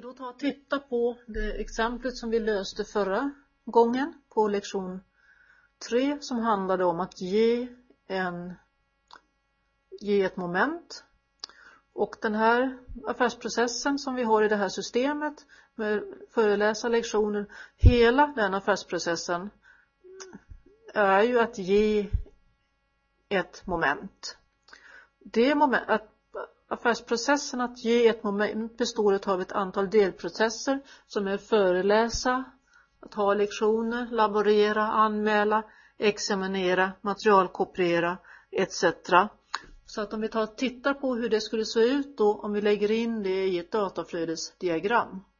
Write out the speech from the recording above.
då ta och titta på det exemplet som vi löste förra gången på lektion 3 som handlade om att ge ett moment. Och den här affärsprocessen som vi har i det här systemet med föreläsa lektioner, hela den affärsprocessen är ju att ge ett moment. Affärsprocessen att ge ett moment består av ett antal delprocesser som är föreläsa, att ha lektioner, laborera, anmäla, examinera, materialkopiera etc. Så att om vi tittar på hur det skulle se ut då om vi lägger in det i ett dataflödesdiagram.